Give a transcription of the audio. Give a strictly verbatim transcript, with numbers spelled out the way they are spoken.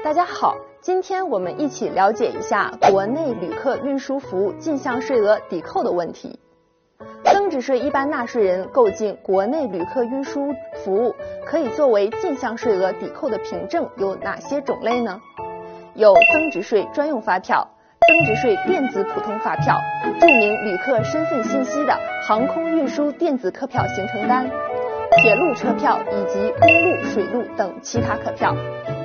大家好，今天我们一起了解一下国内旅客运输服务进项税额抵扣的问题。增值税一般纳税人购进国内旅客运输服务可以作为进项税额抵扣的凭证有哪些种类呢？有增值税专用发票、增值税电子普通发票、注明旅客身份信息的航空运输电子客票行程单、铁路车票以及公路、水路等其他客票。